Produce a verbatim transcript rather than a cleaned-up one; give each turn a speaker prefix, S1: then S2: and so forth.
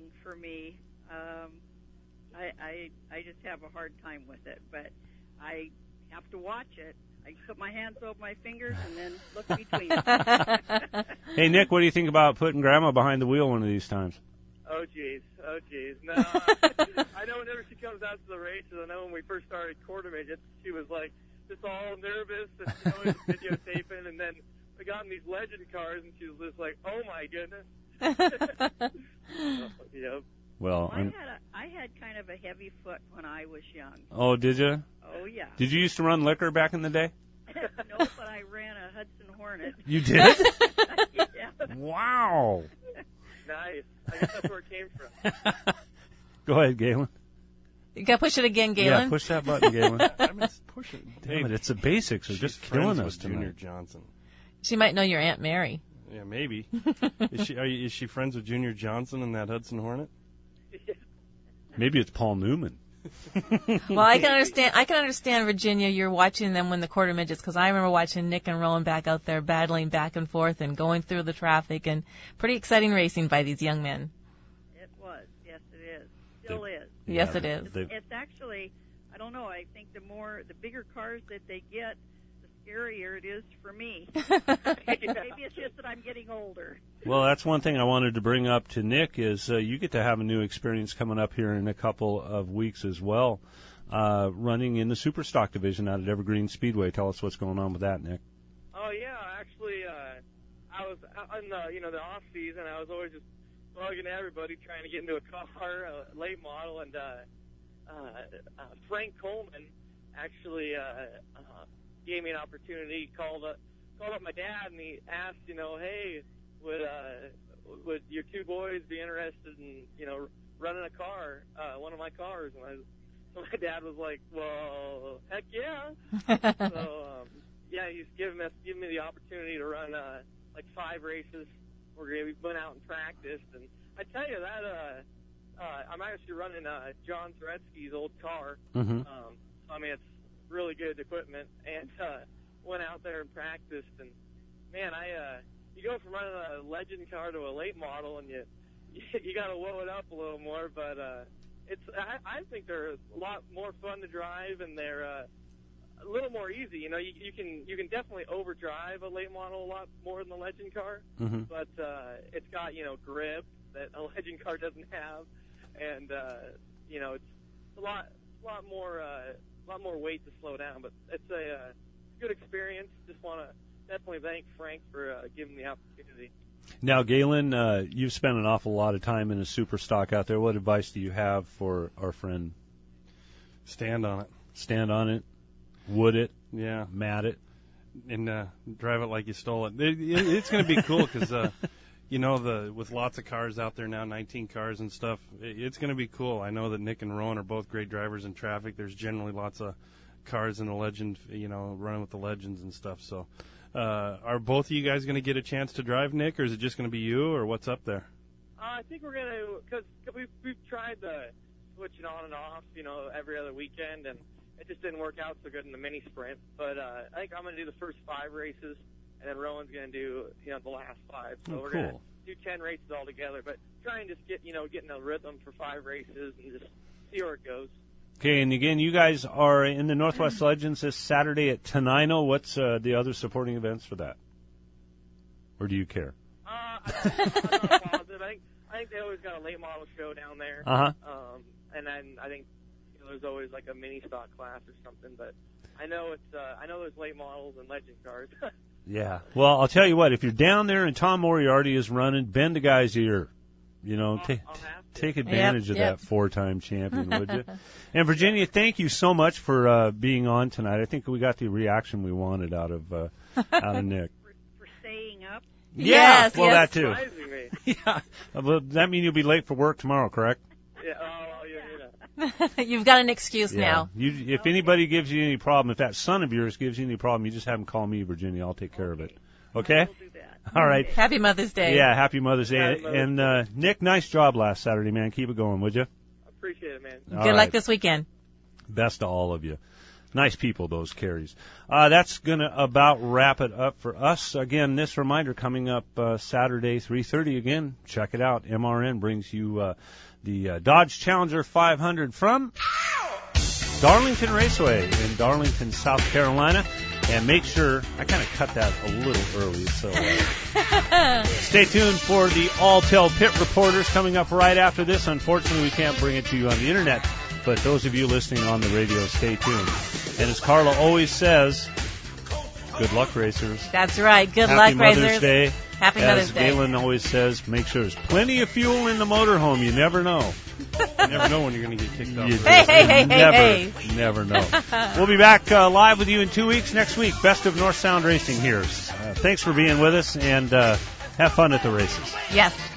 S1: for me. Um, I, I I just have a hard time with it, but I have to watch it. I put my hands over my fingers and then look between them.
S2: Hey, Nick, what do you think about putting Grandma behind the wheel one of these times?
S3: Oh, jeez. Oh, jeez. No, I know whenever she comes out to the races, I know when we first started quarter midgets, she was like just all nervous and she always videotaping, and then we got in these legend cars and she was just like, oh, my goodness. So, yep.
S2: Well,
S1: I had a, I had kind of a heavy foot when I was young.
S2: Oh, did you?
S1: Oh, yeah.
S2: Did you used to run liquor back in the day?
S1: No, but I ran a Hudson Hornet.
S2: You did?
S1: Yeah.
S2: Wow.
S3: Nice. I guess that's where it came from.
S2: Go ahead, Galen.
S4: You got to push it again, Galen.
S2: Yeah, push that button, Galen.
S5: I mean, push it.
S2: Damn it, it's the basics. They're just killing us tonight.
S5: Junior Johnson.
S4: She might know your Aunt Mary.
S5: Yeah, maybe. is she are you, is she friends with Junior Johnson and that Hudson Hornet?
S2: Maybe it's Paul Newman.
S4: Well, I can understand. I can understand, Virginia. You're watching them win the quarter midgets, because I remember watching Nick and Rowan back out there battling back and forth and going through the traffic, and pretty exciting racing by these young men.
S1: It was. Yes, it is. Still
S2: They-
S1: is.
S4: Yes,
S2: Yeah,
S4: it is.
S2: they-
S1: It's actually, I don't know, I think the more, the bigger cars that they get, the scarier it is for me. Maybe it's just that I'm getting older.
S2: Well, that's one thing I wanted to bring up to Nick is uh, you get to have a new experience coming up here in a couple of weeks as well, uh, running in the Super Stock division out at Evergreen Speedway. Tell us what's going on with that, Nick.
S3: Oh, yeah. Actually, uh, I was out in the, you know, the off season. I was always just bugging everybody trying to get into a car, a late model, and uh, uh, uh, Frank Coleman actually uh, uh, gave me an opportunity. He called up, called up my dad, and he asked, you know, hey, would uh, would your two boys be interested in, you know, running a car, uh, one of my cars? And I, so my dad was like, well, heck yeah. So um, yeah, he's given us given me the opportunity to run uh, like five races. We're gonna be went out and practiced, and I tell you that uh, uh, I'm actually running uh, John Zaretsky's old car.
S2: Mm-hmm.
S3: Um, I mean, it's really good equipment, and uh, went out there and practiced. And man, I uh, you go from running a legend car to a late model, and you you got to whoa it up a little more. But uh, it's I, I think they're a lot more fun to drive, and they're uh, a little more easy. You know, you, you can you can definitely overdrive a late model a lot more than the legend car,
S2: Mm-hmm.
S3: but uh, it's got, you know, grip that a legend car doesn't have, and uh, you know, it's a lot a lot more uh, a lot more weight to slow down. But it's a uh, good experience. Just want to definitely thank Frank for uh, giving me the opportunity.
S2: Now, Galen, uh, you've spent an awful lot of time in a Super Stock out there. What advice do you have for our friend?
S5: Stand on it.
S2: Stand on it, wood it,
S5: Yeah.
S2: mat it.
S5: And uh, drive it like you stole it. it, it it's going to be cool because, uh, you know, the with lots of cars out there now, nineteen cars and stuff, it, it's going to be cool. I know that Nick and Rowan are both great drivers in traffic. There's generally lots of cars in the legend, you know, running with the legends and stuff. So uh, are both of you guys going to get a chance to drive, Nick, or is it just going to be you, or what's up there?
S3: Uh, I think we're going to, because we've, we've tried the switching on and off, you know, every other weekend, and it just didn't work out so good in the mini sprint. But uh, I think I'm going to do the first five races, and then Rowan's going to do, you know, the last five. So
S2: Oh,
S3: we're
S2: cool.
S3: going to do ten races all together. But try and just get, you know, get in a rhythm for five races and just see where it goes.
S2: Okay, and again, you guys are in the Northwest Legends this Saturday at Tenino. What's uh, the other supporting events for that? Or do you care?
S3: Uh, I, I'm not positive. I think, I think they always got a late model show down there.
S2: Uh-huh.
S3: Um, and then I think, you know, there's always like a mini stock class or something. But I know it's uh, I know there's late models and legend cars.
S2: Yeah. Well, I'll tell you what, if you're down there and Tom Moriarty is running, bend the guy's ear. You know,
S3: I'll,
S2: ta-
S3: I'll have to.
S2: take advantage
S4: Yep,
S2: of
S4: yep.
S2: that four-time champion, would you? And Virginia, thank you so much for uh, being on tonight. I think we got the reaction we wanted out of uh, out of Nick.
S1: For, for staying up.
S4: Yes,
S2: well,
S4: yes.
S2: that too.
S3: Surprising me.
S2: Yeah. Uh, well, that mean you'll be late for work tomorrow, correct?
S3: Yeah, oh, yeah, you know.
S4: You've got an excuse now.
S2: You, if anybody gives you any problem, if that son of yours gives you any problem, you just have him call me, Virginia. I'll take care of it. Okay?
S1: We'll do that.
S2: All right.
S4: Happy Mother's Day.
S2: Yeah, happy Mother's Day.
S3: Happy Mother's
S2: and uh, Nick, nice job last Saturday, man. Keep it going, would you?
S3: I appreciate it, man.
S2: All
S4: Good
S2: right.
S4: luck this weekend.
S2: Best to all of you. Nice people, those Carries. Uh, that's going to about wrap it up for us. Again, this reminder coming up uh, Saturday, three thirty again. Check it out. M R N brings you uh, the uh, Dodge Challenger five hundred from Darlington Raceway in Darlington, South Carolina. And make sure, I kind of cut that a little early, so uh, stay tuned for the Alltel Pit Reporters coming up right after this. Unfortunately, we can't bring it to you on the internet, but those of you listening on the radio, stay tuned. And as Carla always says, good luck, racers.
S4: That's right. Good
S2: Happy
S4: luck,
S2: Mother's
S4: racers.
S2: Day.
S4: Happy
S2: As
S4: Mother's Day.
S2: Galen always says, make sure there's plenty of fuel in the motorhome. You never know.
S5: You never know when you're going to get kicked off.
S2: You
S5: the
S4: Hey,
S5: race.
S4: hey, hey,
S2: never,
S4: hey,
S2: never know. We'll be back uh, live with you in two weeks next week. Best of North Sound Racing here. Uh, thanks for being with us, and uh, have fun at the races.
S4: Yes.